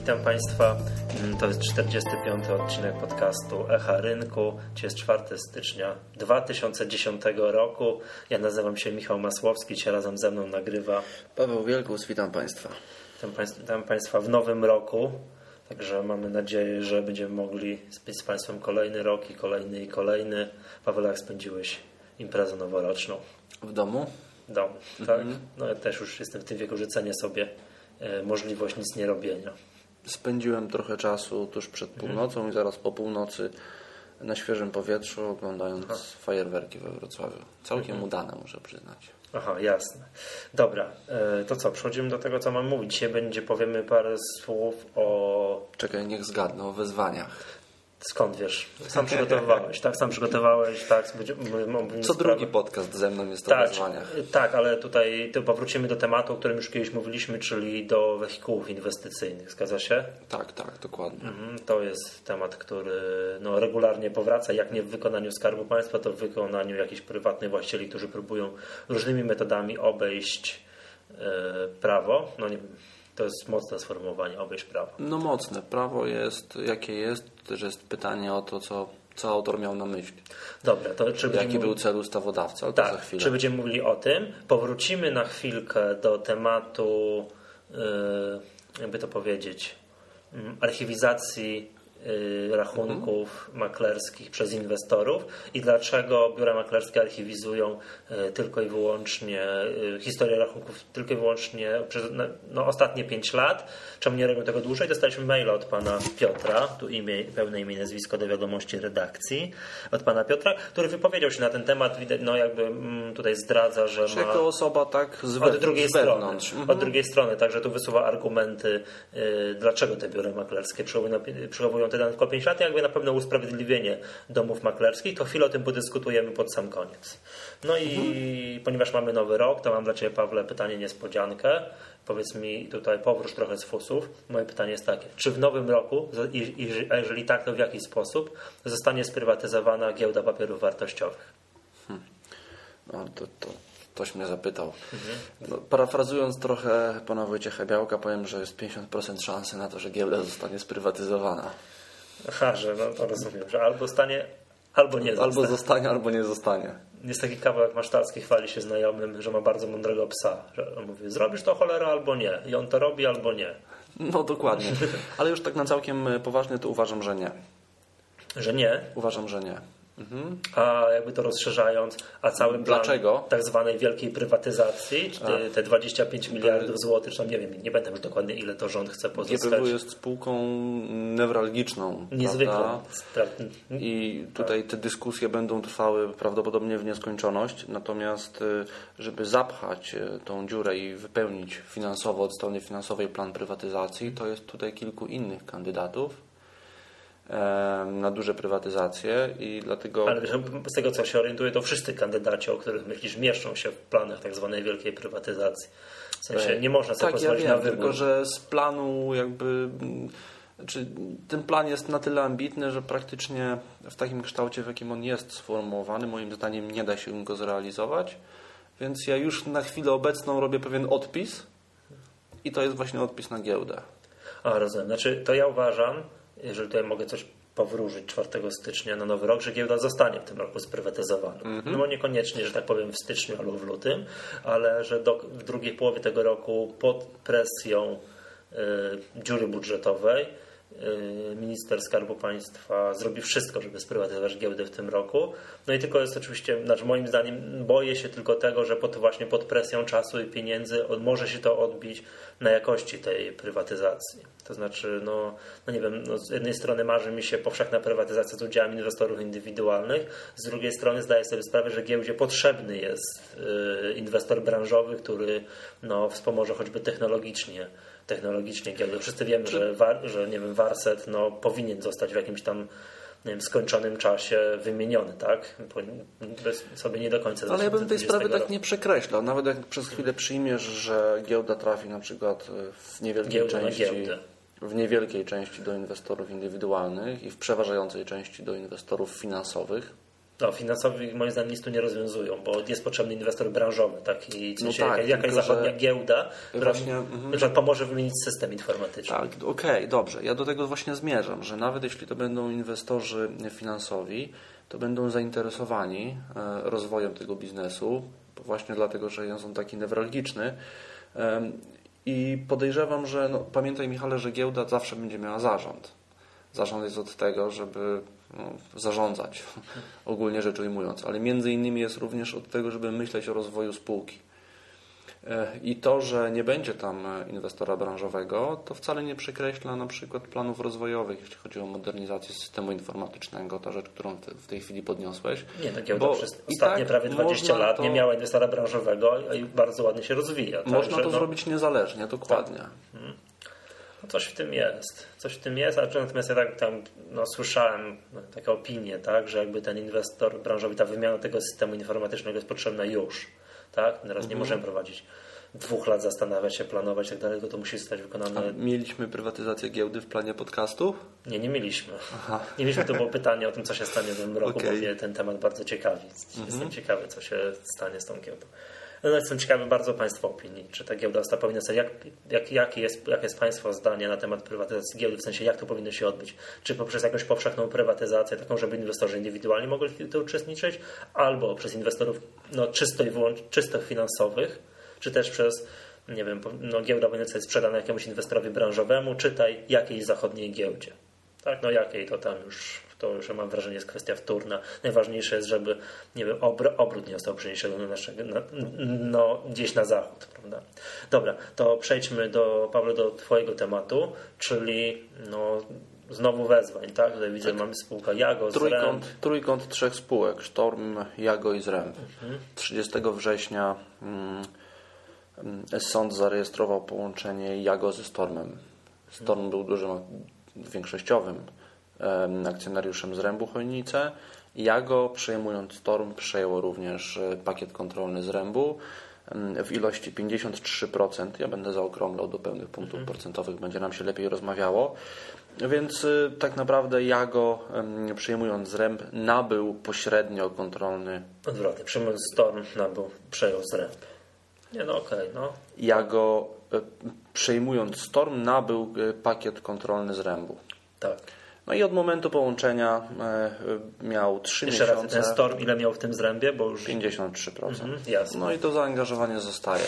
Witam Państwa. To jest 45. odcinek podcastu Echa Rynku. Dzisiaj jest 4 stycznia 2010 roku. Ja nazywam się Michał Masłowski. Dzisiaj razem ze mną nagrywa Paweł Wielgus. Witam Państwa. Witam Państwa w nowym roku. Także mamy nadzieję, że będziemy mogli spędzić z Państwem kolejny rok i kolejny. Paweł, jak spędziłeś imprezę noworoczną? W domu? W domu, tak. No ja też już jestem w tym wieku, że cenię sobie możliwość nic nie robienia. Spędziłem trochę czasu tuż przed północą i zaraz po północy na świeżym powietrzu, oglądając fajerwerki we Wrocławiu. Całkiem udane, muszę przyznać. Aha, jasne. Dobra, to co? Przechodzimy do tego, co mam mówić. Dzisiaj powiemy parę słów o... Czekaj, niech zgadnę, o wyzwaniach. Skąd wiesz? Sam przygotowywałeś, tak? Sam przygotowałeś, tak? Co drugi podcast ze mną jest o wyzwaniach. Tak, ale tutaj powrócimy do tematu, o którym już kiedyś mówiliśmy, czyli do wehikułów inwestycyjnych. Zgadza się? Tak, dokładnie. To jest temat, który regularnie powraca. Jak nie w wykonaniu Skarbu Państwa, to w wykonaniu jakichś prywatnych właścicieli, którzy próbują różnymi metodami obejść prawo. No nie wiem. To jest mocne sformułowanie, obejść prawo. No mocne. Prawo jest jakie jest. To też jest pytanie o to, co autor miał na myśli. Dobra, to jaki był cel ustawodawcy, ale tak, to za chwilę. Czy będziemy mówili o tym? Powrócimy na chwilkę do tematu, jakby to powiedzieć, archiwizacji rachunków maklerskich przez inwestorów i dlaczego biura maklerskie archiwizują tylko i wyłącznie historię rachunków tylko i wyłącznie przez ostatnie 5 lat. Czemu nie robią tego dłużej? Dostaliśmy maila od pana Piotra, tu pełne imię i nazwisko do wiadomości redakcji, od pana Piotra, który wypowiedział się na ten temat, jakby tutaj zdradza, że ma... Jako osoba tak od drugiej strony. Od drugiej strony, także tu wysuwa argumenty, dlaczego te biura maklerskie przechowują te dane tylko 5 lat, jakby na pewno usprawiedliwienie domów maklerskich, to chwilę o tym podyskutujemy pod sam koniec. No i ponieważ mamy nowy rok, to mam dla Ciebie, Pawle, pytanie niespodziankę. Powiedz mi tutaj, powróć trochę z fusów. Moje pytanie jest takie, czy w nowym roku, a jeżeli tak, to w jaki sposób zostanie sprywatyzowana giełda papierów wartościowych? No Ktoś mnie zapytał. Parafrazując trochę pana Wojciecha Białka, powiem, że jest 50% szansy na to, że giełda zostanie sprywatyzowana. Aha, że to rozumiem, że albo stanie, albo nie zostanie. Albo zostanie, albo nie zostanie. Jest taki kawałek Masztalski, chwali się znajomym, że ma bardzo mądrego psa. Że on mówi, zrobisz to cholera albo nie. I on to robi albo nie. No dokładnie. Ale już tak na całkiem poważnie to uważam, że nie. Że nie? Uważam, że nie. A jakby to rozszerzając, a cały plan Dlaczego? tak zwanej wielkiej prywatyzacji, czy te 25 miliardów złotych, czy nie wiem, nie będę już dokładnie ile to rząd chce pozyskać. GPW jest spółką newralgiczną. Niezwykle. I tutaj te dyskusje będą trwały prawdopodobnie w nieskończoność, natomiast żeby zapchać tą dziurę i wypełnić finansowo od strony finansowej plan prywatyzacji, to jest tutaj kilku innych kandydatów na duże prywatyzacje i dlatego... Ale z tego, co się orientuję, to wszyscy kandydaci, o których myślisz, mieszczą się w planach tak zwanej wielkiej prywatyzacji. W sensie nie można sobie pozwolić na wybór. Tylko że z planu ten plan jest na tyle ambitny, że praktycznie w takim kształcie, w jakim on jest sformułowany, moim zdaniem nie da się go zrealizować, więc ja już na chwilę obecną robię pewien odpis i to jest właśnie odpis na giełdę. A, rozumiem. Znaczy, to ja uważam, jeżeli tutaj mogę coś powróżyć 4 stycznia na nowy rok, że giełda zostanie w tym roku sprywatyzowana. No bo niekoniecznie, że tak powiem w styczniu albo w lutym, ale że w drugiej połowie tego roku pod presją dziury budżetowej minister Skarbu Państwa zrobi wszystko, żeby sprywatyzować giełdę w tym roku. No i tylko jest oczywiście, moim zdaniem boję się tylko tego, że właśnie pod presją czasu i pieniędzy może się to odbić na jakości tej prywatyzacji. To znaczy, nie wiem, z jednej strony marzy mi się powszechna prywatyzacja z udziałem inwestorów indywidualnych, z drugiej strony zdaję sobie sprawę, że giełdzie potrzebny jest inwestor branżowy, który wspomoże choćby technologicznie giełdę. Wszyscy wiemy, że nie wiem, Warset powinien zostać w jakimś tam skończonym czasie wymieniony, tak? Sobie nie do końca. Ale ja bym tej sprawy tak nie przekreślał. Nawet jak przez chwilę przyjmiesz, że giełda trafi na przykład w niewielkiej części do inwestorów indywidualnych i w przeważającej części do inwestorów finansowych, No, finansowi moim zdaniem nic tu nie rozwiązują, bo jest potrzebny inwestor branżowy, taki, w sensie No tak, jakaś tylko, zachodnia giełda, która właśnie, pomoże wymienić system informatyczny. Tak, okej, dobrze. Ja do tego właśnie zmierzam, że nawet jeśli to będą inwestorzy finansowi, to będą zainteresowani rozwojem tego biznesu, właśnie dlatego, że są taki newralgiczny. I podejrzewam, że pamiętaj, Michale, że giełda zawsze będzie miała zarząd. Zarząd jest od tego, żeby zarządzać, ogólnie rzecz ujmując, ale między innymi jest również od tego, żeby myśleć o rozwoju spółki. I to, że nie będzie tam inwestora branżowego, to wcale nie przekreśla na przykład planów rozwojowych, jeśli chodzi o modernizację systemu informatycznego, ta rzecz, którą w tej chwili podniosłeś. Nie, no giełda przez ostatnie prawie 20 lat nie miała inwestora branżowego i bardzo ładnie się rozwija. Można to zrobić niezależnie, dokładnie. Tak. No coś w tym jest, ale natomiast ja tak tam słyszałem takie opinie, tak, że jakby ten inwestor branżowy, ta wymiana tego systemu informatycznego jest potrzebna już. Tak? Teraz nie możemy prowadzić 2 lat, zastanawiać się, planować i tak dalej, to musi zostać wykonane. A mieliśmy prywatyzację giełdy w planie podcastu? Nie mieliśmy. Aha. Nie mieliśmy, to było pytanie o tym, co się stanie w tym roku, bo mnie ten temat bardzo ciekawi. Jestem ciekawy, co się stanie z tą giełdą. No, jestem ciekawy bardzo Państwa opinii. Czy ta giełda powinna być, jakie jest Państwa zdanie na temat prywatyzacji giełdy, w sensie jak to powinno się odbyć? Czy poprzez jakąś powszechną prywatyzację, taką, żeby inwestorzy indywidualnie mogli w tym uczestniczyć, albo przez inwestorów czysto finansowych, czy też przez, nie wiem, giełda powinna zostać sprzedana jakiemuś inwestorowi branżowemu, czytaj jakiejś zachodniej giełdzie. Tak, jakiej to tam to już mam wrażenie jest kwestia wtórna. Najważniejsze jest, żeby, nie wiem, obrót nie został przeniesiony gdzieś na zachód, prawda? Dobra, to przejdźmy Paweł, do Twojego tematu, czyli znowu wezwań, tak? Tutaj widzę, mamy spółka Jago, Zręb. Trójkąt 3 spółek, Sztorm, Jago i Zręb. 30 września sąd zarejestrował połączenie Jago ze Stormem. Storm był dużym, większościowym akcjonariuszem Zrębu Chojnice. Jago, przejmując Storm, przejęło również pakiet kontrolny Zrębu w ilości 53%. Ja będę zaokrąglał do pełnych punktów procentowych, będzie nam się lepiej rozmawiało. Więc tak naprawdę Jago, przejmując Zręb, nabył pośrednio kontrolny... Odwrotnie, przejmując Storm, przejął Zręb. Jago, przejmując Storm, nabył pakiet kontrolny Zrębu. Tak. No i od momentu połączenia miał 3 miesiące. Raz, ten Storm ile miał w tym Zrębie? Bo już... 53%. Jasne. No i to zaangażowanie zostaje.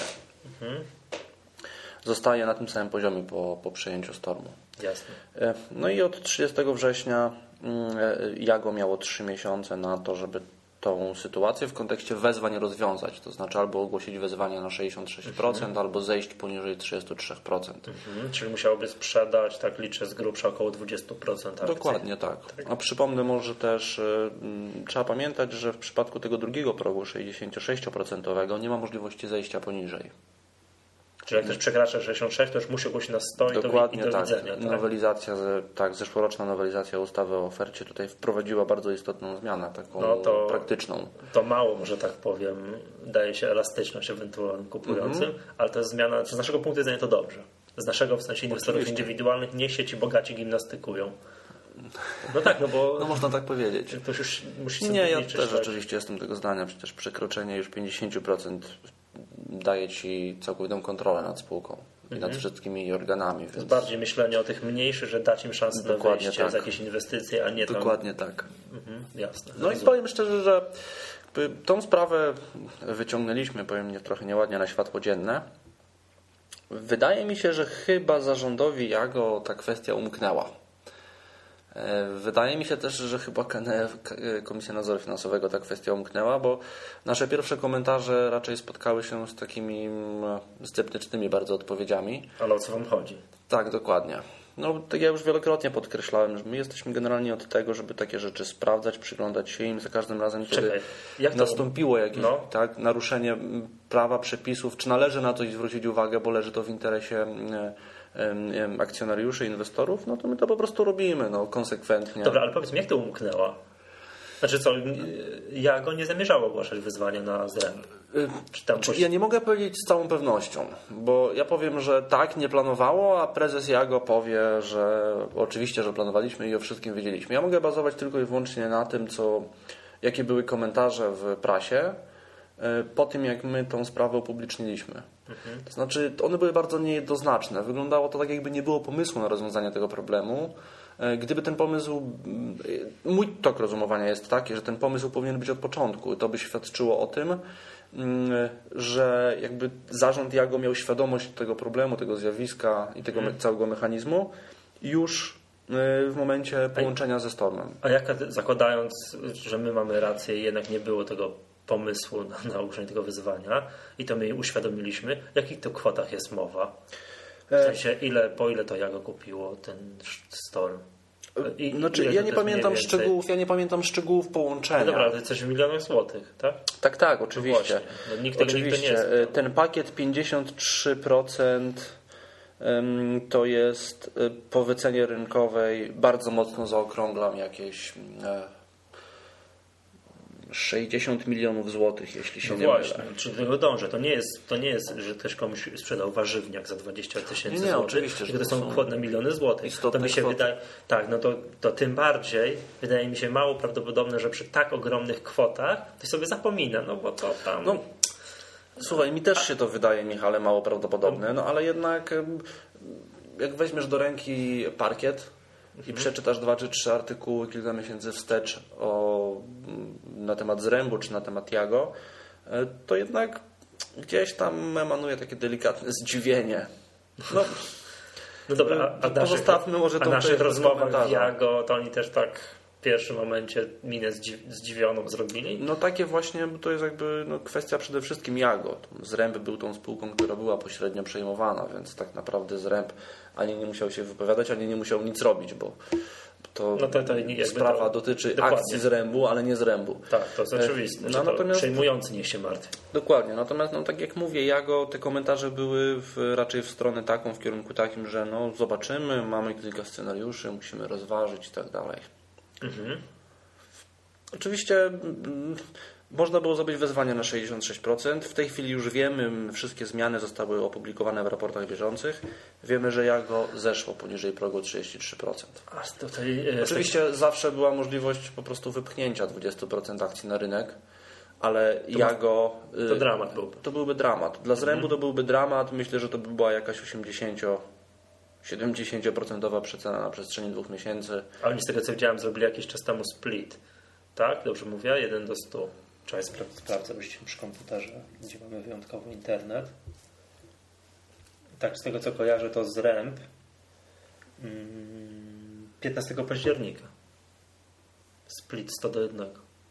Zostaje na tym samym poziomie po przejęciu Stormu. Jasne. No i od 30 września Jago miało 3 miesiące na to, żeby tą sytuację w kontekście wezwań rozwiązać. To znaczy albo ogłosić wezwanie na 66%, albo zejść poniżej 33%. Czyli musiałoby sprzedać, tak liczę z grubsza, około 20% akcji. Dokładnie tak. A przypomnę może też, trzeba pamiętać, że w przypadku tego drugiego progu 66% nie ma możliwości zejścia poniżej. Czyli jak ktoś przekracza 66, to już musi ogłosić na 100 Dokładnie, i do widzenia. Tak? Nowelizacja, zeszłoroczna nowelizacja ustawy o ofercie tutaj wprowadziła bardzo istotną zmianę, taką praktyczną. To mało, może tak powiem, daje się elastyczność ewentualnym kupującym, ale to jest zmiana, z naszego punktu widzenia to dobrze. Z naszego, w sensie inwestorów indywidualnych, niech się ci bogaci gimnastykują. Bo... No można tak powiedzieć. Ktoś już musi sobie ja też rzeczywiście jestem tego zdania, przecież przekroczenie już 50% daje Ci całkowitą kontrolę nad spółką i nad wszystkimi jej organami. Więc... Bardziej myślenie o tych mniejszych, że dać im szansę na wejście z jakieś inwestycje, a nie tam... Dokładnie tak. Jasne. No i powiem szczerze, że tą sprawę wyciągnęliśmy, powiem trochę nieładnie, na światło dzienne. Wydaje mi się, że chyba zarządowi Jago ta kwestia umknęła. Wydaje mi się też, że chyba Komisja Nadzoru Finansowego ta kwestia umknęła, bo nasze pierwsze komentarze raczej spotkały się z takimi sceptycznymi bardzo odpowiedziami. Ale o co Wam chodzi? Tak, dokładnie. Tak ja już wielokrotnie podkreślałem, że my jesteśmy generalnie od tego, żeby takie rzeczy sprawdzać, przyglądać się im za każdym razem, kiedy nastąpiło jakieś naruszenie prawa, przepisów, czy należy na coś zwrócić uwagę, bo leży to w interesie akcjonariuszy, inwestorów, to my to po prostu robimy konsekwentnie. Dobra, ale powiedz mi, jak to umknęła? Znaczy co, Jago nie zamierzało ogłaszać wyzwania na Zręb? Ja nie mogę powiedzieć z całą pewnością, bo ja powiem, że tak, nie planowało, a prezes Jago powie, że oczywiście, że planowaliśmy i o wszystkim wiedzieliśmy. Ja mogę bazować tylko i wyłącznie na tym, co jakie były komentarze w prasie po tym, jak my tą sprawę upubliczniliśmy. To znaczy, one były bardzo niejednoznaczne. Wyglądało to tak, jakby nie było pomysłu na rozwiązanie tego problemu. Gdyby ten pomysł, mój tok rozumowania jest taki, że ten pomysł powinien być od początku. To by świadczyło o tym, że jakby zarząd Jago miał świadomość tego problemu, tego zjawiska i tego całego mechanizmu już w momencie połączenia ze Stormem. A zakładając, że my mamy rację i jednak nie było tego pomysłu na ułożenie tego wyzwania i to my jej uświadomiliśmy, w jakich to kwotach jest mowa? W sensie, po ile to Jago kupiło ten Storm? Ja nie pamiętam szczegółów połączenia. No dobra, ale coś w milionach złotych, tak? Tak, oczywiście. No nikt tego nie jest. Ten pakiet 53% to jest po wycenie rynkowej, bardzo mocno zaokrąglam, jakieś 60 milionów złotych, jeśli się nie mylę. Czy do tego dążę? To nie jest, że ktoś komuś sprzedał warzywniak za 20 000 złotych. Oczywiście, że to są kwotne miliony złotych. To mi się wydaje, to tym bardziej wydaje mi się mało prawdopodobne, że przy tak ogromnych kwotach ktoś sobie zapomina, no bo to tam... Słuchaj, mi też się to wydaje, Michale, mało prawdopodobne, ale jednak jak weźmiesz do ręki parkiet i przeczytasz 2 czy 3 artykuły kilka miesięcy wstecz na temat Zrębu czy na temat Jago, to jednak gdzieś tam emanuje takie delikatne zdziwienie. No dobra, pozostawmy może a naszych rozmowach z Jago, to oni też tak w pierwszym momencie minę zdziwioną zrobili? No takie właśnie, to jest jakby kwestia przede wszystkim Jago. Zręb był tą spółką, która była pośrednio przejmowana, więc tak naprawdę Zręb ani nie musiał się wypowiadać, ani nie musiał nic robić, bo to sprawa dotyczy akcji Zrębu, ale nie Zrębu. Tak, to jest oczywiste. Natomiast przejmujący niech się martwi. Dokładnie, natomiast tak jak mówię, Jago, te komentarze były raczej w stronę taką, w kierunku takim, że zobaczymy, mamy kilka scenariuszy, musimy rozważyć i tak dalej. Oczywiście można było zrobić wezwanie na 66%. W tej chwili już wiemy, wszystkie zmiany zostały opublikowane w raportach bieżących. Wiemy, że Jago zeszło poniżej progu 33%. Oczywiście zawsze była możliwość po prostu wypchnięcia 20% akcji na rynek, ale Jago... To dramat byłby. To byłby dramat. Dla Zrębu to byłby dramat. Myślę, że to by była jakaś 70% przecena na przestrzeni 2 miesięcy. A oni z tego co widziałem zrobili jakiś czas temu split. Tak? Dobrze mówię? 1:100. Trzeba sprawdzę przy komputerze, gdzie mamy wyjątkowo internet. Tak, z tego co kojarzę, to Zręb 15 października. Split 100:1.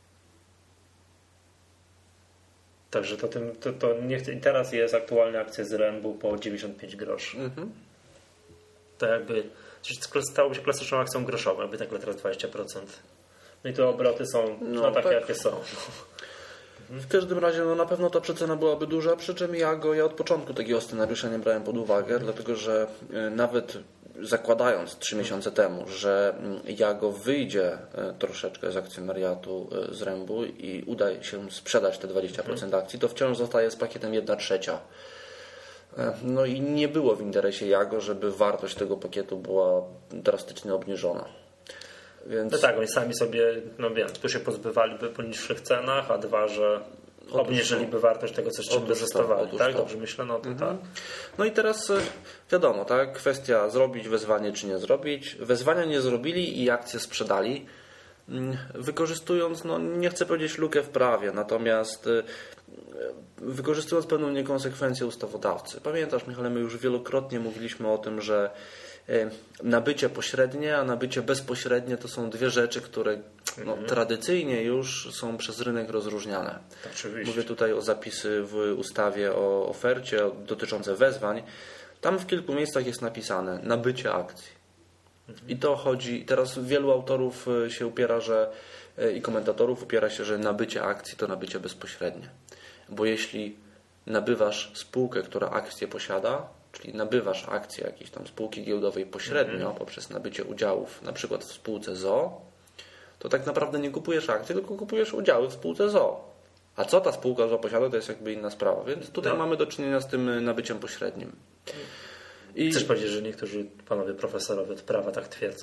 Także to nie chcę. I teraz jest aktualnie akcja Zrębu po 95 groszy. To jakby stało się klasyczną akcją groszową, jakby tak teraz 20%. No i te obroty są takie, jakie są. W każdym razie na pewno ta przecena byłaby duża, przy czym ja od początku takiego scenariusza nie brałem pod uwagę, dlatego że nawet zakładając 3 miesiące temu, że Jago wyjdzie troszeczkę z akcjonariatu Zrębu i uda się sprzedać te 20% akcji, to wciąż zostaje z pakietem 1/3. No i nie było w interesie Jago, żeby wartość tego pakietu była drastycznie obniżona. Więc... No tak, oni sami sobie, tu się pozbywaliby po niższych cenach, a dwa, że obniżyliby wartość tego, z czym by zostawali. Tak? Dobrze myślę? Tak. No i teraz wiadomo, tak? Kwestia zrobić wezwanie czy nie zrobić. Wezwania nie zrobili i akcje sprzedali, wykorzystując, nie chcę powiedzieć lukę w prawie, natomiast wykorzystując pewną niekonsekwencję ustawodawcy. Pamiętasz, Michale, my już wielokrotnie mówiliśmy o tym, że nabycie pośrednie, a nabycie bezpośrednie to są dwie rzeczy, które tradycyjnie już są przez rynek rozróżniane. Oczywiście. Mówię tutaj o zapisy w ustawie o ofercie dotyczące wezwań. Tam w kilku miejscach jest napisane nabycie akcji. I to chodzi, teraz wielu autorów się upiera, i komentatorów upiera się, że nabycie akcji to nabycie bezpośrednie. Bo jeśli nabywasz spółkę, która akcje posiada, czyli nabywasz akcje jakiejś tam spółki giełdowej pośrednio poprzez nabycie udziałów, na przykład w spółce ZOO, to tak naprawdę nie kupujesz akcji, tylko kupujesz udziały w spółce ZOO. A co ta spółka ZOO posiada, to jest jakby inna sprawa. Więc tutaj mamy do czynienia z tym nabyciem pośrednim. Chcesz powiedzieć, że niektórzy panowie profesorowie od prawa tak twierdzą?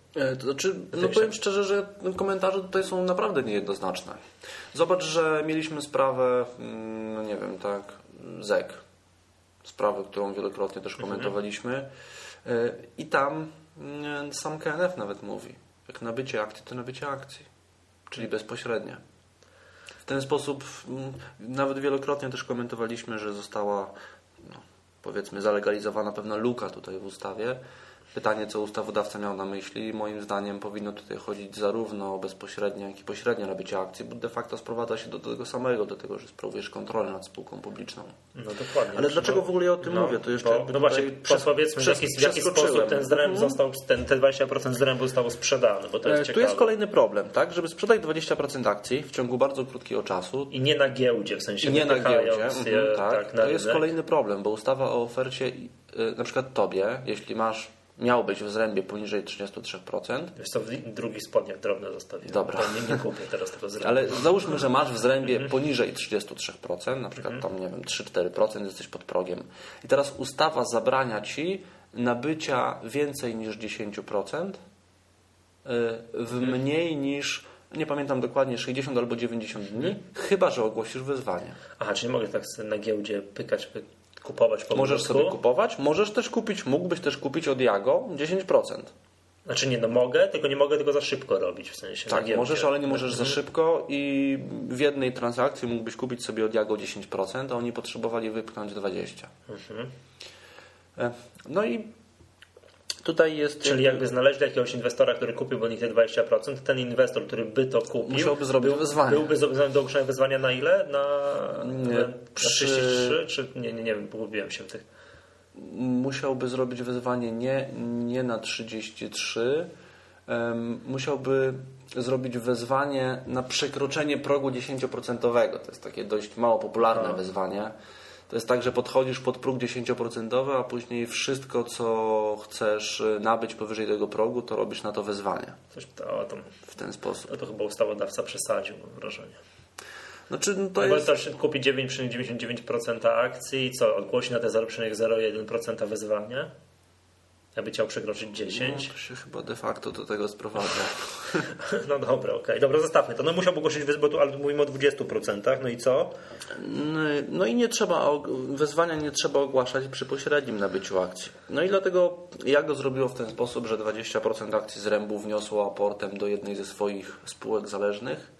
To znaczy, powiem szczerze, że komentarze tutaj są naprawdę niejednoznaczne. Zobacz, że mieliśmy sprawę, ZEK. Sprawę, którą wielokrotnie też komentowaliśmy. I tam sam KNF nawet mówi, jak nabycie akcji, to nabycie akcji. Czyli bezpośrednie. W ten sposób nawet wielokrotnie też komentowaliśmy, że została powiedzmy zalegalizowana pewna luka tutaj w ustawie. Pytanie, co ustawodawca miał na myśli. Moim zdaniem powinno tutaj chodzić zarówno o bezpośrednie, jak i pośrednie nabycie akcji, bo de facto sprowadza się do tego samego, do tego, że sprawujesz kontrolę nad spółką publiczną. No dokładnie. Ale dlaczego w ogóle ja o tym mówię? To jeszcze właśnie powiedzmy, w jaki sposób ten zręb został, te 20% zrębu zostało sprzedane, bo to jest ciekawe. Tu jest kolejny problem, tak? Żeby sprzedać 20% akcji w ciągu bardzo krótkiego czasu. I nie na giełdzie, w sensie nie na giełdzie. Tak, to jest kolejny problem, bo ustawa o ofercie, na przykład tobie, jeśli miał być w zrębie poniżej 33%. Wiesz co, w drugich spodniach drobne zostawiłem. Dobra. To nie kupię teraz tego zrębu. Ale załóżmy, że masz w zrębie poniżej 33%, na przykład tam, 3-4% jesteś pod progiem. I teraz ustawa zabrania Ci nabycia więcej niż 10% w mniej niż, nie pamiętam dokładnie, 60 albo 90 dni, chyba że ogłosisz wezwanie. Aha, czyli mogę tak na giełdzie kupować po Możesz wniosku? sobie kupować, mógłbyś też kupić od Jago 10%. Znaczy nie, mogę, tylko nie mogę tego za szybko robić, w sensie Tak, możesz, ale nie możesz za szybko i w jednej transakcji mógłbyś kupić sobie od Jago 10%, a oni potrzebowali wypchnąć 20%. No i tutaj jest... Czyli jakby znaleźli jakiegoś inwestora, który kupił od nich te 20%, ten inwestor, który by to kupił, musiałby zrobić wezwanie. Byłby zobowiązany do ogłoszenia wezwania na ile? Na 33? Czy nie wiem, pogubiłem się w tych. Musiałby zrobić wezwanie nie na 33, musiałby zrobić wezwanie na przekroczenie progu 10%. To jest takie dość mało popularne wezwanie. To jest tak, że podchodzisz pod próg 10%, a później wszystko, co chcesz nabyć powyżej tego progu, to robisz na to wezwanie. W ten sposób. To chyba ustawodawca przesadził, mam wrażenie. Znaczy, Ktoś kupi 9,99% akcji i co? Ogłosi na te 0,01% wezwania? Jakby chciał przekroczyć 10? To się chyba de facto do tego sprowadza. No dobra, okej. Dobra, zostawmy to. No musiałby ogłosić, bo tu ale mówimy o 20%. No i co? No i wezwania nie trzeba ogłaszać przy pośrednim nabyciu akcji. No i dlatego Jago zrobiło w ten sposób, że 20% akcji zrębu wniosło aportem do jednej ze swoich spółek zależnych.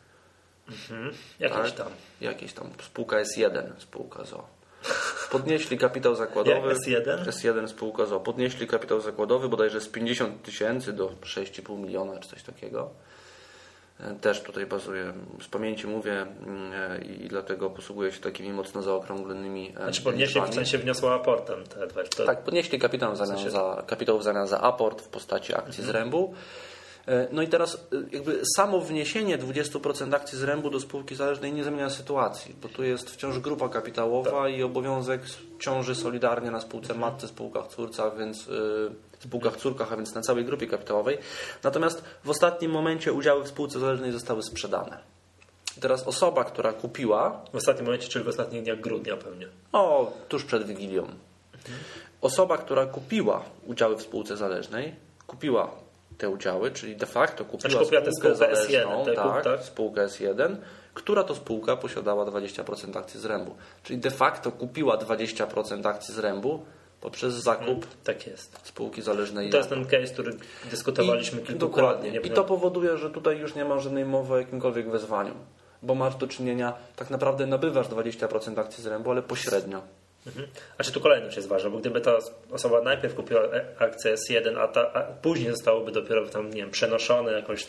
Jakieś tam. Spółka S1, spółka ZO. Podnieśli kapitał zakładowy. S1 spółka ZO. Podnieśli kapitał zakładowy bodajże z 50 000 do 6,5 miliona czy coś takiego. Też tutaj bazuję, z pamięci mówię i dlatego posługuję się takimi mocno zaokrąglonymi. Znaczy podnieśli, w sensie wniosło aportem. Tak, podnieśli kapitał w zamian za aport w postaci akcji zrębu. No i teraz jakby samo wniesienie 20% akcji zrębu do spółki zależnej nie zmienia sytuacji, bo tu jest wciąż grupa kapitałowa i obowiązek ciąży solidarnie na spółce matce, spółkach córkach, a więc na całej grupie kapitałowej. Natomiast w ostatnim momencie udziały w spółce zależnej zostały sprzedane. Teraz osoba, która kupiła... W ostatnim momencie, czyli w ostatnich dniach grudnia pewnie. Tuż przed Wigilią. Osoba, która kupiła udziały w spółce zależnej, kupiła te udziały, czyli de facto kupiła spółkę zależną, spółkę S1, która to spółka posiadała 20% akcji zrębu. Czyli de facto kupiła 20% akcji zrębu poprzez zakup spółki zależnej. To jest ten case, który dyskutowaliśmy kilkukrotnie. I to powoduje, że tutaj już nie ma żadnej mowy o jakimkolwiek wezwaniu, bo masz do czynienia, tak naprawdę nabywasz 20% akcji zrębu, ale pośrednio. A czy tu kolejność jest ważna, bo gdyby ta osoba najpierw kupiła akcję S1, a później zostałoby dopiero tam, przenoszone jakoś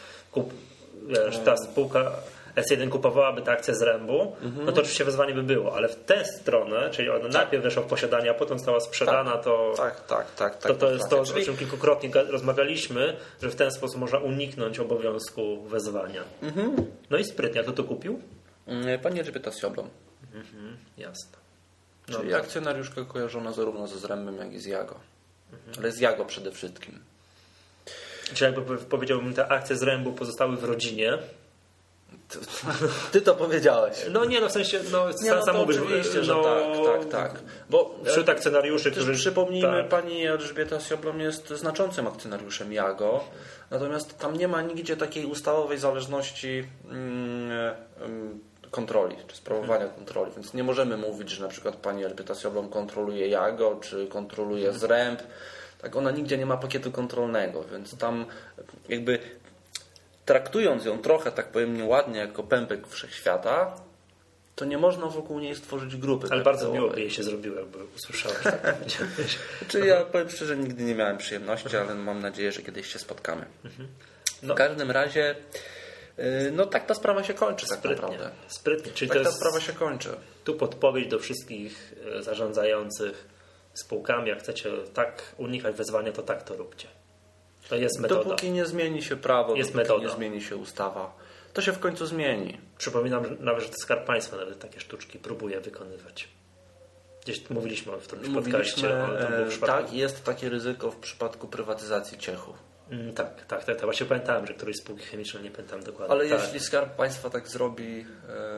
ta spółka S1 kupowałaby tę akcję zrębu, no to oczywiście wezwanie by było, ale w tę stronę, czyli ona najpierw weszła w posiadanie, a potem została sprzedana, to jest to, o czym kilkukrotnie rozmawialiśmy, że w ten sposób można uniknąć obowiązku wezwania. No i sprytnie, kto to kupił? Pani Elżbieta Sioblom. Jasne. Czyli akcjonariuszka kojarzona zarówno ze zrębem, jak i z Jago. Ale z Jago przede wszystkim. Czyli jakby powiedziałbym, te akcje zrębu pozostały w rodzinie. Ty to powiedziałeś. No nie, no w sensie, sam mówisz, oczywiście, że tak. Bo wśród akcjonariuszy, którzy... Przypomnijmy, pani Elżbieta Sioblom jest znaczącym akcjonariuszem Jago, natomiast tam nie ma nigdzie takiej ustawowej zależności kontroli, czy sprawowania kontroli, więc nie możemy mówić, że na przykład pani Elżbieta Sioblom kontroluje Jago, czy kontroluje Zręb. Tak, ona nigdzie nie ma pakietu kontrolnego, więc tam jakby traktując ją trochę, tak powiem nieładnie, jako pępek wszechświata, to nie można wokół niej stworzyć grupy. Ale bardzo miło by jej się zrobiło, jakby usłyszałeś tak powiedziałeś. Czyli ja powiem szczerze, nigdy nie miałem przyjemności, ale mam nadzieję, że kiedyś się spotkamy. W każdym razie tak ta sprawa się kończy tak naprawdę. Sprytnie. Czyli tak ta sprawa się kończy. Tu podpowiedź do wszystkich zarządzających spółkami, jak chcecie tak unikać wezwania, to tak to róbcie. To jest metoda. Dopóki nie zmieni się prawo, jest dopóki metoda. Nie zmieni się ustawa, to się w końcu zmieni. Przypominam nawet, że Skarb Państwa nawet takie sztuczki próbuje wykonywać. Gdzieś mówiliśmy w którymś podcaście o tym przypadku. Tak, jest takie ryzyko w przypadku prywatyzacji Ciechów. Tak. Właśnie pamiętałem, że którejś spółki chemicznej, nie pamiętam dokładnie. Ale jeśli Skarb Państwa tak zrobi...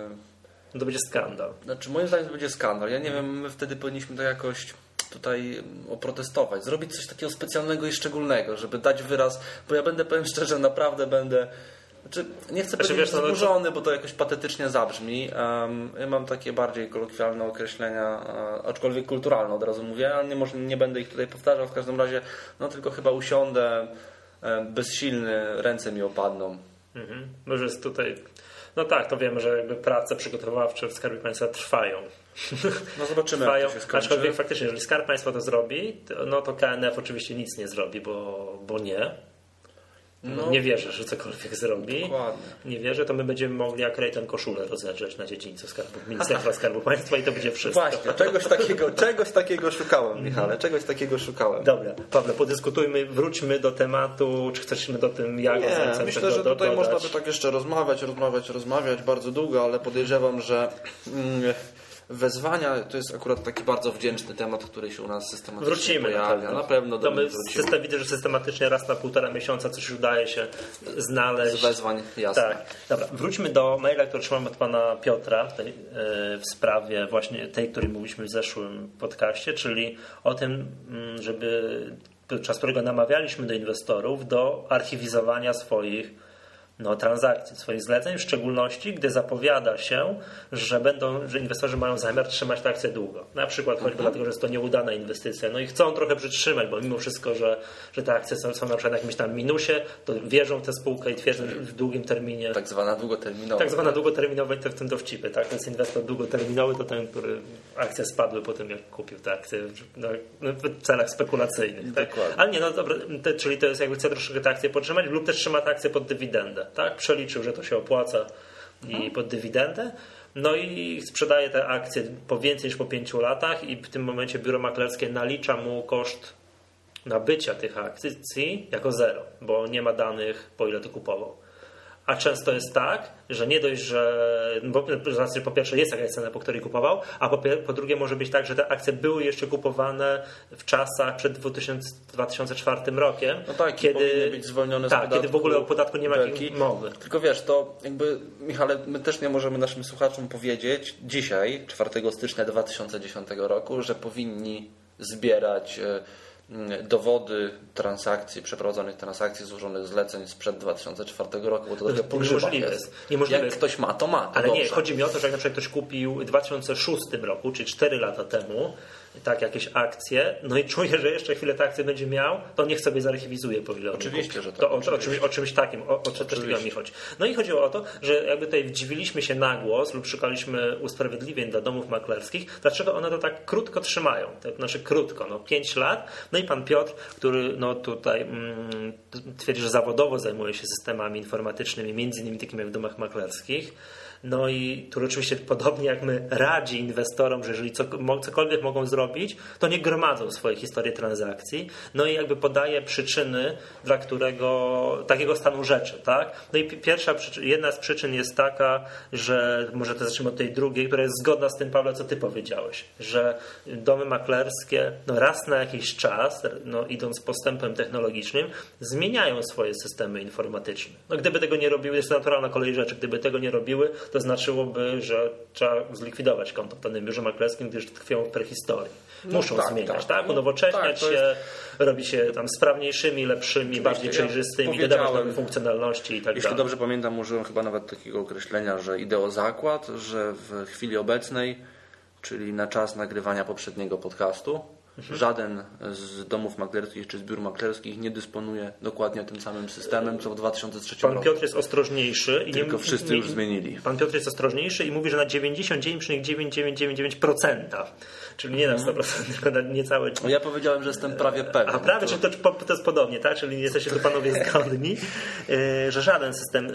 to będzie skandal. Znaczy moim zdaniem to będzie skandal. Ja nie wiem, my wtedy powinniśmy to jakoś tutaj oprotestować. Zrobić coś takiego specjalnego i szczególnego, żeby dać wyraz, bo ja powiem szczerze, naprawdę będę... nie chcę powiedzieć wzburzony, bo to jakoś patetycznie zabrzmi. Ja mam takie bardziej kolokwialne określenia, aczkolwiek kulturalne od razu mówię, ale nie będę ich tutaj powtarzał. W każdym razie tylko chyba usiądę bezsilny, ręce mi opadną. Może jest tutaj... No tak, to wiemy, że jakby prace przygotowawcze w Skarbie Państwa trwają. No zobaczymy, jak to się skończy. Aczkolwiek faktycznie, jeżeli Skarb Państwa to zrobi, to KNF oczywiście nic nie zrobi, bo nie. Nie wierzę, że cokolwiek zrobi. Dokładnie. Nie wierzę, to my będziemy mogli jak Rejten koszulę rozedrzeć na dziedzińcu Ministerstwa Skarbu Państwa i to będzie wszystko. Właśnie, czegoś takiego szukałem, Michale, czegoś takiego szukałem. Dobra, Pawle, podyskutujmy, wróćmy do tematu, czy chcesz do tym Jago? Myślę, że tutaj można by tak jeszcze rozmawiać bardzo długo, ale podejrzewam, że wezwania to jest akurat taki bardzo wdzięczny temat, który się u nas systematycznie pojawia. Na pewno do mnie wrócimy. Widzę, że systematycznie raz na 1,5 miesiąca coś udaje się znaleźć. Z wezwań, jasne. Tak. Dobra, wróćmy do maila, który otrzymałem od pana Piotra w sprawie właśnie tej, której mówiliśmy w zeszłym podcaście, czyli o tym, żeby podczas którego namawialiśmy do inwestorów do archiwizowania swoich transakcji, swoich zleceń, w szczególności gdy zapowiada się, że inwestorzy mają zamiar trzymać te akcje długo. Na przykład choćby dlatego, że jest to nieudana inwestycja. I chcą trochę przytrzymać, bo mimo wszystko, że te akcje są na przykład na jakimś tam minusie, to wierzą w tę spółkę i twierdzą w długim terminie. Tak zwana długoterminowa. Tak zwana długoterminowa i to w tym dowcipy. Tak? To jest inwestor długoterminowy, to ten, który akcje spadły po tym, jak kupił te akcje w celach spekulacyjnych. Tak? Ale nie, dobra, czyli to jest jakby chce troszkę te akcje podtrzymać lub też trzyma te akcje pod dywidendę. Tak? Przeliczył, że to się opłaca i pod dywidendę. I sprzedaje te akcje po więcej niż po 5 latach i w tym momencie biuro maklerskie nalicza mu koszt nabycia tych akcji jako zero, bo nie ma danych, po ile to kupował. A często jest tak, że nie dość, że po pierwsze jest jakaś cena, po której kupował, a po drugie może być tak, że te akcje były jeszcze kupowane w czasach przed 2004 rokiem, kiedy powinny być zwolnione z podatku. Kiedy w ogóle o podatku nie ma takiej mowy. Tylko wiesz, to jakby, Michale, my też nie możemy naszym słuchaczom powiedzieć dzisiaj, 4 stycznia 2010 roku, że powinni zbierać dowody transakcji, przeprowadzonych transakcji, złożonych zleceń sprzed 2004 roku, bo to trochę niemożliwe jest. Jak ktoś ma, to ma. Ale nie, chodzi mi o to, że jak na przykład ktoś kupił w 2006 roku, czyli 4 lata temu, jakieś akcje, i czuje, że jeszcze chwilę te akcje będzie miał, to niech sobie zarchiwizuje, po ile oczywiście, że tak. To o czymś takim, o coś takiego mi chodzi. I chodziło o to, że jakby tutaj dziwiliśmy się na głos lub szukaliśmy usprawiedliwień dla domów maklerskich, dlaczego one to tak krótko trzymają. To znaczy krótko, 5 lat. I pan Piotr, który tutaj twierdzi, że zawodowo zajmuje się systemami informatycznymi, między innymi takimi jak w domach maklerskich, No i tu oczywiście podobnie jak my radzi inwestorom, że jeżeli cokolwiek mogą zrobić, to nie gromadzą swojej historii transakcji. No i jakby podaje przyczyny, dla którego takiego stanu rzeczy, tak? No i jedna z przyczyn jest taka, że może to zacznijmy od tej drugiej, która jest zgodna z tym, Pawle, co ty powiedziałeś, że domy maklerskie raz na jakiś czas, idąc postępem technologicznym, zmieniają swoje systemy informatyczne. No gdyby tego nie robiły, jest to naturalna kolej rzeczy, gdyby tego nie robiły, to znaczyłoby, że trzeba zlikwidować konto w danym biurze maklerskim, gdyż tkwią w prehistorii. Muszą zmieniać, tak? Unowocześniać się, robić się tam sprawniejszymi, lepszymi, bardziej przejrzystymi, dodawać nowe funkcjonalności i tak dalej. Jeśli dobrze pamiętam, użyłem chyba nawet takiego określenia, że idę o zakład, że w chwili obecnej, czyli na czas nagrywania poprzedniego podcastu, żaden z domów maklerskich czy z biur maklerskich nie dysponuje dokładnie tym samym systemem, co w 2003 roku. Pan Piotr jest ostrożniejszy. Tylko wszyscy już zmienili. Pan Piotr jest ostrożniejszy i mówi, że na 99,9999%. Czyli nie na 100%, tylko na niecałe... Ja powiedziałem, że jestem prawie pewien. A prawie, czy to jest podobnie, tak? Czyli jesteście tu panowie zgodni, że żaden system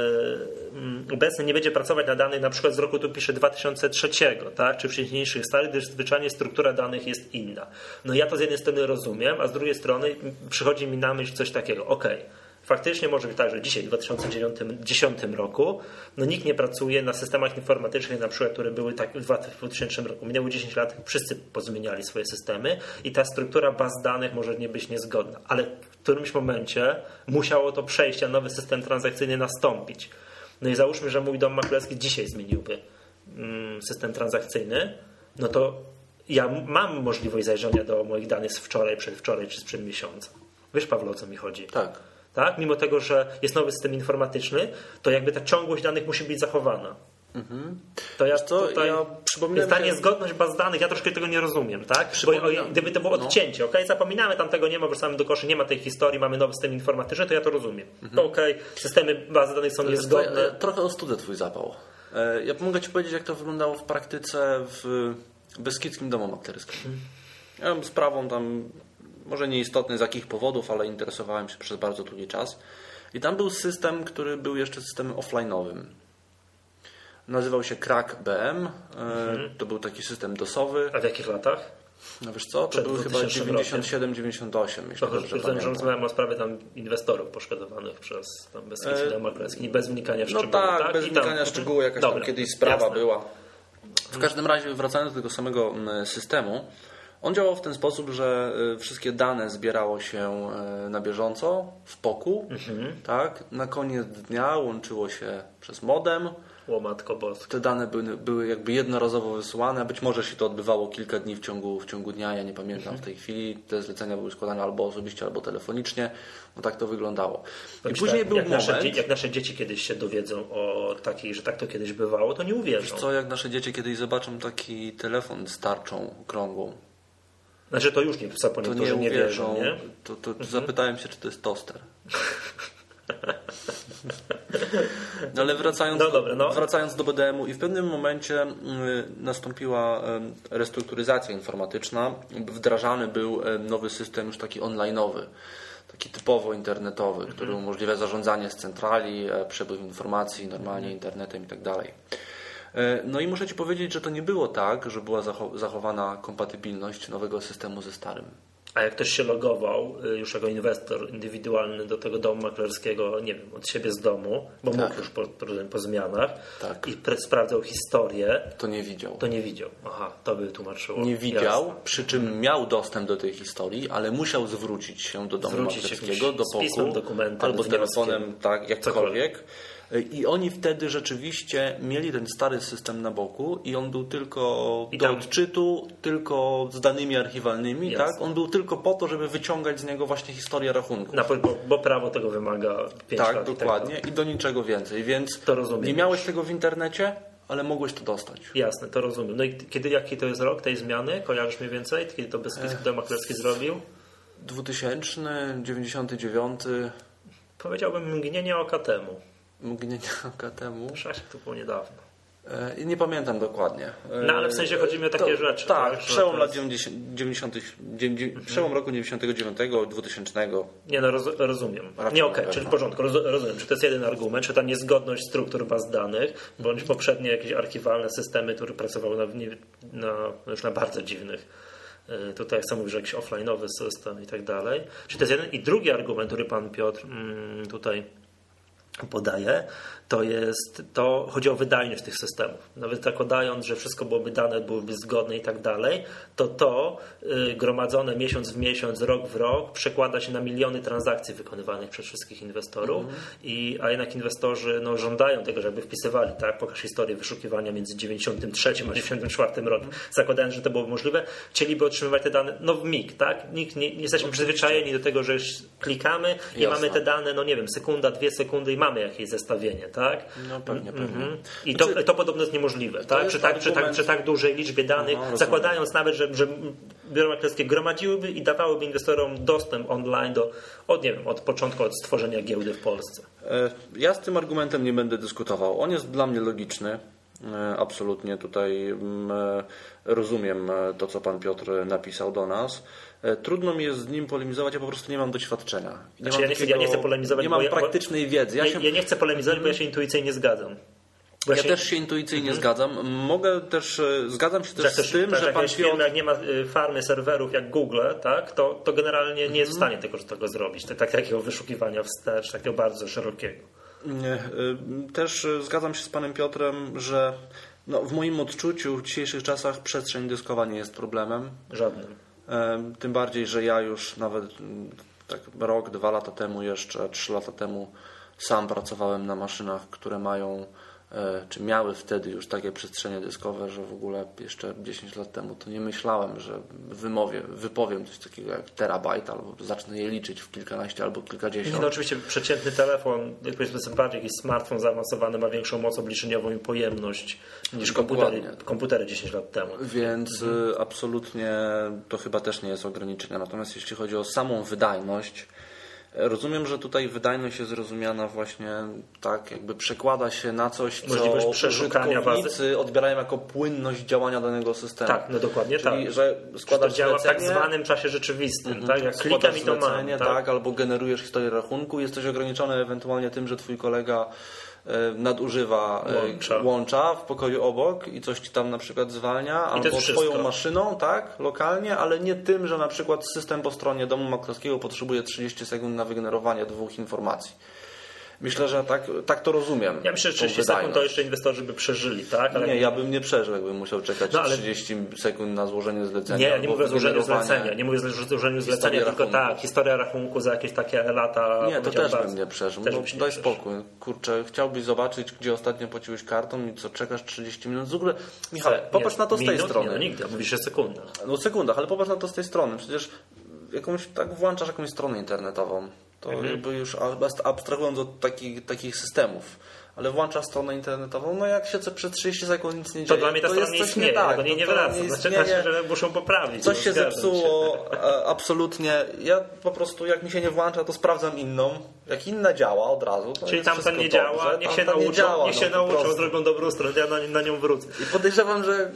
obecny nie będzie pracować na danych, na przykład z roku, tu pisze 2003, tak? Czy wcześniejszych stałych, gdyż zwyczajnie struktura danych jest inna. No ja to z jednej strony rozumiem, a z drugiej strony przychodzi mi na myśl coś takiego. Okej. Faktycznie może być tak, że dzisiaj w 2010 roku nikt nie pracuje na systemach informatycznych, na przykład, które były tak w 2000 roku. Minęło 10 lat, wszyscy pozmieniali swoje systemy i ta struktura baz danych może nie być niezgodna. Ale w którymś momencie musiało to przejście, a nowy system transakcyjny nastąpić. No i załóżmy, że mój dom maklerski dzisiaj zmieniłby system transakcyjny, no to ja mam możliwość zajrzenia do moich danych z wczoraj, przedwczoraj czy sprzed miesiąca. Wiesz, Pawle, o co mi chodzi? Tak? Mimo tego, że jest nowy system informatyczny, to jakby ta ciągłość danych musi być zachowana. To ja jest ta niezgodność baz danych, ja troszkę tego nie rozumiem, tak? Bo gdyby to było odcięcie, zapominamy, tam tego nie ma, wrzucamy do koszy, nie ma tej historii, mamy nowy system informatyczny, to ja to rozumiem. To systemy bazy danych są niezgodne. Trochę ostudzę twój zapał. Ja mogę ci powiedzieć, jak to wyglądało w praktyce w Beskidzkim Domu Maklerskim. Ja mam sprawą tam, może nieistotny z jakich powodów, ale interesowałem się przez bardzo długi czas. I tam był system, który był jeszcze systemem offline'owym. Nazywał się Crack BM. To był taki system DOS-owy. A w jakich latach? No wiesz co, to były chyba 97-98. Rozmawiałem o sprawie tam inwestorów poszkodowanych przez Beskidzki Dom Maklerski, bez wnikania w szczegóły. Tak, bez wnikania w szczegóły, jakaś tam kiedyś sprawa była. W każdym razie, wracając do tego samego systemu, on działał w ten sposób, że wszystkie dane zbierało się na bieżąco w POK-u, tak? Na koniec dnia łączyło się przez modem. Łomatko boska. Te dane były jakby jednorazowo wysyłane. Być może się to odbywało kilka dni w ciągu dnia. Ja nie pamiętam w tej chwili. Te zlecenia były składane albo osobiście, albo telefonicznie. No tak to wyglądało. I później był moment... Jak nasze dzieci kiedyś się dowiedzą o takiej, że tak to kiedyś bywało, to nie uwierzą. Wiesz co, jak nasze dzieci kiedyś zobaczą taki telefon z tarczą okrągłą, znaczy to już nie wierzą, nie? To zapytałem się, czy to jest toster. No ale wracając do BDM-u, i w pewnym momencie nastąpiła restrukturyzacja informatyczna. Wdrażany był nowy system już taki online'owy, taki typowo internetowy, który umożliwia zarządzanie z centrali, przepływ informacji normalnie internetem i tak dalej. No i muszę Ci powiedzieć, że to nie było tak, że była zachowana kompatybilność nowego systemu ze starym. A jak ktoś się logował już jako inwestor indywidualny do tego domu maklerskiego, nie wiem, od siebie z domu, bo mógł już po zmianach i sprawdzał historię, to nie widział. Aha, to by tłumaczyło. Nie widział, przy czym miał dostęp do tej historii, ale musiał zwrócić się do domu maklerskiego, do POK-u, albo telefonem, tak, jakkolwiek. I oni wtedy rzeczywiście mieli ten stary system na boku i on był tylko do odczytu, tylko z danymi archiwalnymi, tak? On był tylko po to, żeby wyciągać z niego właśnie historię rachunków. Bo prawo tego wymaga 5 lat. Tak, dokładnie. I do niczego więcej. Więc nie miałeś tego w internecie, ale mogłeś to dostać. Jasne, to rozumiem. No i jaki to jest rok tej zmiany? Kojarzysz mniej więcej? Kiedy to Beskidzki Dom Maklerski zrobił? 2000, 99. Powiedziałbym mgnienie oka temu. Mgnienie oka temu. To było niedawno. Nie pamiętam dokładnie. No ale w sensie chodzi mi o takie rzeczy. Tak, przełom lat 90, przełom roku 99, 2000. Nie, no rozumiem. Raczej Nie, okej, czyli w porządku, rozumiem. Czy to jest jeden argument, czy ta niezgodność struktur baz danych, bądź poprzednie jakieś archiwalne systemy, które pracowały już na bardzo dziwnych. Tutaj jak sam mówisz, jakiś offline'owy system i tak dalej. Czy to jest jeden? I drugi argument, który pan Piotr tutaj podaje, to chodzi o wydajność tych systemów. Nawet zakładając, że wszystko byłyby zgodne i tak dalej, to gromadzone miesiąc w miesiąc, rok w rok przekłada się na miliony transakcji wykonywanych przez wszystkich inwestorów, a jednak inwestorzy żądają tego, żeby wpisywali, tak? Pokaż historię wyszukiwania między 93 a 94 rokiem. Zakładając, że to było możliwe, chcieliby otrzymywać te dane w mig, tak? Nie jesteśmy przyzwyczajeni do tego, że klikamy i mamy te dane, sekunda, 2 sekundy i mamy jakieś zestawienie, tak? No pewnie. I to podobno jest niemożliwe, tak? Przy tak dużej liczbie danych, zakładając nawet, że biura maklerskie gromadziłyby i dawałyby inwestorom dostęp online od początku, od stworzenia giełdy w Polsce. Ja z tym argumentem nie będę dyskutował. On jest dla mnie logiczny. Absolutnie tutaj rozumiem to, co pan Piotr napisał do nas. Trudno mi jest z nim polemizować, ja po prostu nie mam doświadczenia. Ja nie chcę polemizować, nie mam praktycznej wiedzy. Ja nie chcę polemizować, bo ja się intuicyjnie zgadzam. Ja też się intuicyjnie zgadzam. Zgadzam się też z tym, że pan Piotr... Jak nie ma farmy serwerów jak Google, tak, to generalnie nie jest w stanie tego zrobić. Takiego wyszukiwania wstecz, takiego bardzo szerokiego. Też zgadzam się z panem Piotrem, że w moim odczuciu w dzisiejszych czasach przestrzeń dyskowa nie jest problemem. Żadnym. Tym bardziej, że ja już nawet tak rok, 2 lata temu jeszcze, 3 lata temu sam pracowałem na maszynach, które mają, czy miały wtedy już takie przestrzenie dyskowe, że w ogóle jeszcze 10 lat temu to nie myślałem, że wypowiem coś takiego jak terabajt, albo zacznę je liczyć w kilkanaście albo kilkadziesiąt. No oczywiście przeciętny telefon, jak powiedzmy sobie bardziej jakiś smartfon zaawansowany ma większą moc obliczeniową i pojemność niż komputery 10 lat temu. Więc absolutnie to chyba też nie jest ograniczenie. Natomiast jeśli chodzi o samą wydajność, rozumiem, że tutaj wydajność jest rozumiana właśnie tak, jakby przekłada się na coś, co użytkownicy odbierają jako płynność działania danego systemu. Tak, no dokładnie czyli, tak. że składasz to działa zlecenie, w tak zwanym czasie rzeczywistym, tak? Jak klikam i to mam. Tak, albo generujesz historię rachunku, jesteś ograniczony ewentualnie tym, że twój kolega nadużywa łącza w pokoju obok i coś ci tam na przykład zwalnia, albo twoją maszyną, tak, lokalnie, ale nie tym, że na przykład system po stronie domu maklerskiego potrzebuje 30 sekund na wygenerowanie 2 informacji. Myślę, że tak to rozumiem. Ja myślę, że 30 sekund to jeszcze inwestorzy by przeżyli, tak? Ale ja bym nie przeżył, jakbym musiał czekać 30 sekund na złożenie zlecenia. Nie, nie mówię o złożeniu zlecenia. Nie mówię o złożeniu zlecenia, tylko historia rachunku za jakieś takie lata. Nie, to też bym nie przeżył. Daj spokój. Kurczę, chciałbyś zobaczyć, gdzie ostatnio płaciłeś kartą i co, czekasz 30 minut. W ogóle, Michał, popatrz na to z tej strony. Nie, nigdy, mówisz o sekundach. No sekundach, ale popatrz na to z tej strony. Przecież włączasz jakąś stronę internetową. To jakby już abstrahując od takich systemów, ale włączasz stronę internetową, jak się przez 30 sekund nic nie dzieje, to dla mnie ta strona nie istnieje, do niej nie wraca. Znaczy, że muszą poprawić. Coś się zepsuło, absolutnie. Ja po prostu, jak mi się nie włącza, to sprawdzam inną. Jak inna działa od razu. Czyli tam nie działa, niech się nauczą drogą dobrą stronę, ja na nią wrócę. I podejrzewam, że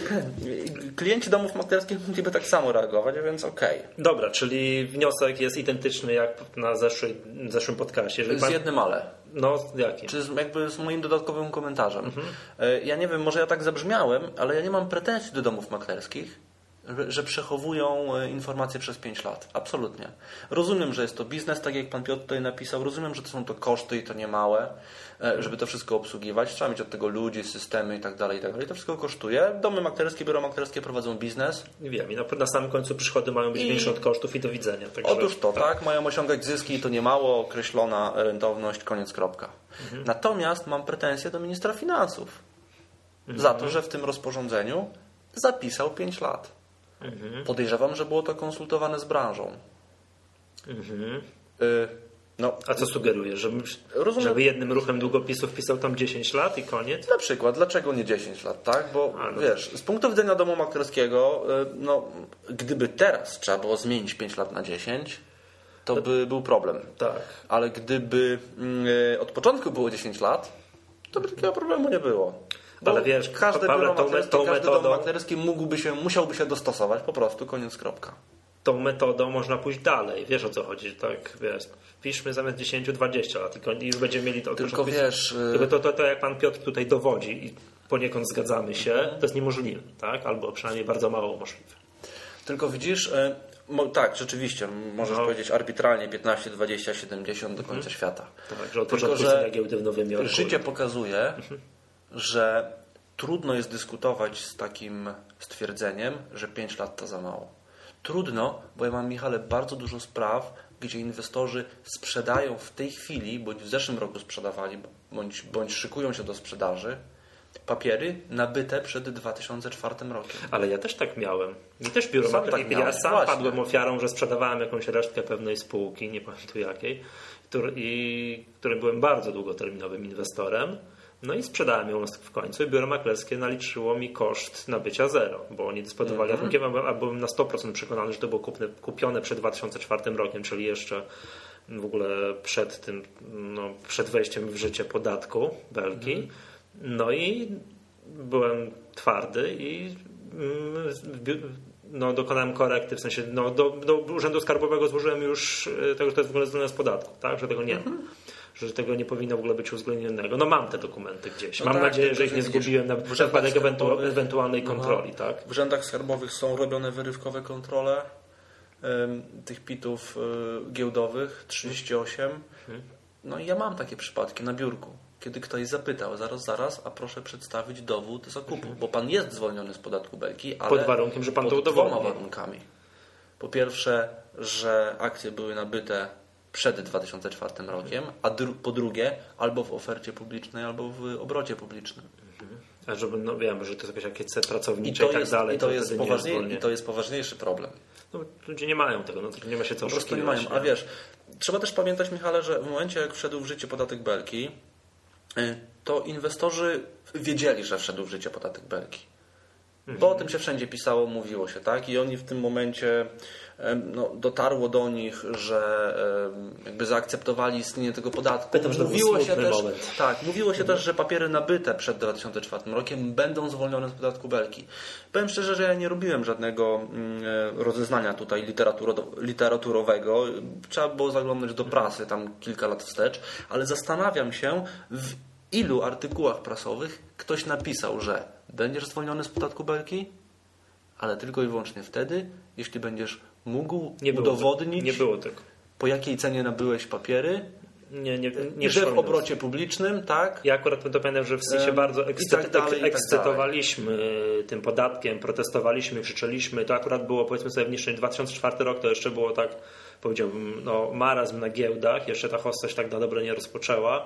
klienci domów maklerskich mogliby tak samo reagować, więc okej. Dobra, czyli wniosek jest identyczny jak na zeszłym podcastie. Z jednym ale. No, jakim? Czy jakby z moim dodatkowym komentarzem. Ja nie wiem, może ja tak zabrzmiałem, ale ja nie mam pretensji do domów maklerskich, że przechowują informacje przez 5 lat. Absolutnie. Rozumiem, że jest to biznes, tak jak pan Piotr tutaj napisał. Rozumiem, że to są to koszty i to nie małe, żeby to wszystko obsługiwać. Trzeba mieć od tego ludzi, systemy i tak dalej, i tak dalej. To wszystko kosztuje. Domy maklerskie, biura maklerskie prowadzą biznes. Wiem, i na samym końcu przychody mają być większe od kosztów i do widzenia. Także, otóż to, tak. Mają osiągać zyski i to nie mało, określona rentowność, koniec, kropka. Natomiast mam pretensje do ministra finansów za to, że w tym rozporządzeniu zapisał 5 lat. Podejrzewam, że było to konsultowane z branżą. A co sugerujesz? Żeby jednym ruchem długopisu wpisał tam 10 lat i koniec? Na przykład, dlaczego nie 10 lat, tak? Bo wiesz, z punktu widzenia domu maklerskiego, gdyby teraz trzeba było zmienić 5 lat na 10, to by był problem. Tak. Ale gdyby od początku było 10 lat, to by takiego problemu nie było. Bo ale wiesz, każdy Pawle, dom maklerski musiałby się dostosować, po prostu, koniec, kropka. Tą metodą można pójść dalej. Wiesz, o co chodzi, tak, wiesz, piszmy zamiast 10-20 lat i już będziemy mieli to. Tylko wiesz... To jak pan Piotr tutaj dowodzi i poniekąd zgadzamy się, to jest niemożliwe, tak? Albo przynajmniej bardzo mało możliwe. Tylko widzisz, tak, rzeczywiście, możesz powiedzieć arbitralnie 15, 20, 70 do końca świata. Tak, że od początku istnienia giełdy w Nowym Jorku. Życie pokazuje, że trudno jest dyskutować z takim stwierdzeniem, że 5 lat to za mało. Trudno, bo ja mam, Michale, bardzo dużo spraw, gdzie inwestorzy sprzedają w tej chwili, bądź w zeszłym roku sprzedawali, bądź szykują się do sprzedaży, papiery nabyte przed 2004 rokiem. Ale ja też tak miałem. I też biuro maklerskie. Ja sam padłem ofiarą, że sprzedawałem jakąś resztkę pewnej spółki, nie pamiętam jakiej, którym byłem bardzo długoterminowym inwestorem. No i sprzedałem ją w końcu i biuro maklerskie naliczyło mi koszt nabycia zero, bo oni dysponowali rachunkiem, a byłem na 100% przekonany, że to było kupione przed 2004 rokiem, czyli jeszcze w ogóle przed tym, przed wejściem w życie podatku belki. No i byłem twardy i dokonałem korekty, w sensie do Urzędu Skarbowego złożyłem już tego, że to jest w ogóle zwolnione z podatku, tak? Że tego nie ma. Że tego nie powinno w ogóle być uwzględnionego. Mam te dokumenty gdzieś. Mam nadzieję, że ich nie zgubiłem na wypadek ewentualnej kontroli. Tak? W urzędach skarbowych są robione wyrywkowe kontrole tych PIT-ów giełdowych, 38. No i ja mam takie przypadki na biurku. Kiedy ktoś zapytał, zaraz, a proszę przedstawić dowód zakupu, bo pan jest zwolniony z podatku belki, ale pod warunkiem, że pan to udowodni. Pod 2 warunkami. Po pierwsze, że akcje były nabyte przed 2004 rokiem, a po drugie, albo w ofercie publicznej, albo w obrocie publicznym. A żeby, wiem, że to jest jakieś pracownicze i tak dalej. I to jest poważniejszy problem. Ludzie nie mają tego, nie ma się co po prostu nie mają. A wiesz, trzeba też pamiętać, Michale, że w momencie, jak wszedł w życie podatek belki, to inwestorzy wiedzieli, że wszedł w życie podatek belki. Bo o tym się wszędzie pisało, mówiło się, tak? I oni w tym momencie dotarło do nich, że jakby zaakceptowali istnienie tego podatku. Mówiło się też, że papiery nabyte przed 2004 rokiem będą zwolnione z podatku belki. Powiem szczerze, że ja nie robiłem żadnego rozeznania tutaj literaturowego. Trzeba było zaglądać do prasy tam kilka lat wstecz, ale zastanawiam się, w ilu artykułach prasowych ktoś napisał, że będziesz zwolniony z podatku belki, ale tylko i wyłącznie wtedy, jeśli będziesz mógł udowodnić, nie było tego. Po jakiej cenie nabyłeś papiery, nie że w obrocie publicznym, tak? Ja akurat pamiętam, że w się bardzo ekscytowaliśmy tym podatkiem, protestowaliśmy, krzyczeliśmy. To akurat było, powiedzmy sobie, w niższej 2004 rok, to jeszcze było tak, powiedziałbym, marazm na giełdach, jeszcze ta hossa się tak na dobre nie rozpoczęła.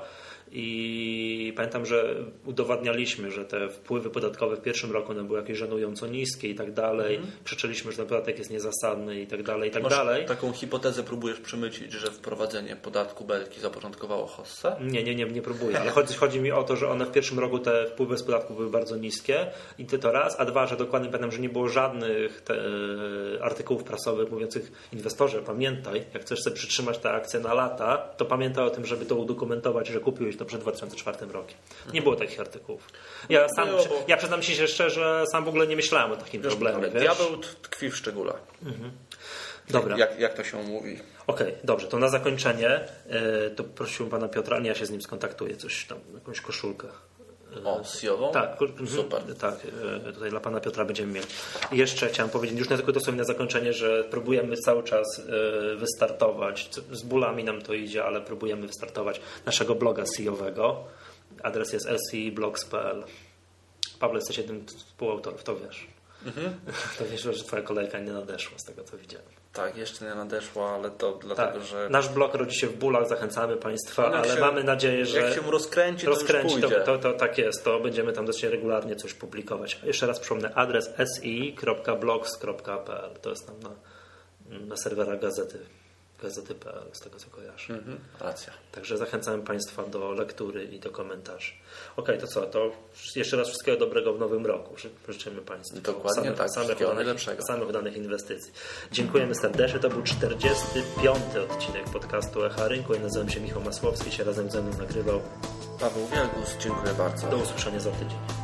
I pamiętam, że udowadnialiśmy, że te wpływy podatkowe w pierwszym roku były jakieś żenująco niskie i tak dalej. Krzyczeliśmy, że ten podatek jest niezasadny i tak dalej, i tak dalej. Taką hipotezę próbujesz przemycić, że wprowadzenie podatku belki zapoczątkowało hossę? Nie próbuję, ale chodzi mi o to, że one w pierwszym roku te wpływy z podatku były bardzo niskie i to raz, a dwa, że dokładnie pamiętam, że nie było żadnych artykułów prasowych mówiących inwestorze, pamiętaj, jak chcesz sobie przytrzymać te akcje na lata, to pamiętaj o tym, żeby to udokumentować, że kupiłeś to przed 2004 rokiem. Nie było takich artykułów. Ja przyznam się szczerze, sam w ogóle nie myślałem o takim problemie. Diabeł tkwi w szczególe. Dobra. Jak to się mówi? Okej, dobrze. To na zakończenie to prosiłbym pana Piotra, ja się z nim skontaktuję, coś tam, jakąś koszulkę. CEO? Tak, super. Tak, tutaj dla pana Piotra będziemy mieli. I jeszcze chciałem powiedzieć, już tylko dosłownie na zakończenie, że próbujemy cały czas wystartować, z bólami nam to idzie, ale próbujemy wystartować naszego bloga CEO-owego. Adres jest lceblogs.pl. Pawle, jesteś jednym z współautorów, to wiesz. To wiesz, że twoja kolejka nie nadeszła z tego, co widziałem. Tak, jeszcze nie nadeszła, ale to dlatego, że... Nasz blog rodzi się w bólach, zachęcamy Państwa, ale mamy nadzieję, że... Jak się rozkręci, to tak jest, to będziemy tam dosyć regularnie coś publikować. Jeszcze raz przypomnę, adres si.blogs.pl. To jest tam na serwerach gazety.pl, z tego co kojarzę. Racja. Także zachęcamy Państwa do lektury i do komentarzy. Okej, to co? To jeszcze raz wszystkiego dobrego w nowym roku. Życzymy Państwu. Dokładnie samych udanych inwestycji. Dziękujemy serdecznie. To był 45. odcinek podcastu Echa Rynku. Ja nazywam się Michał Masłowski. Się razem ze mną nagrywał Paweł Wielgus. Dziękuję bardzo. Do usłyszenia za tydzień.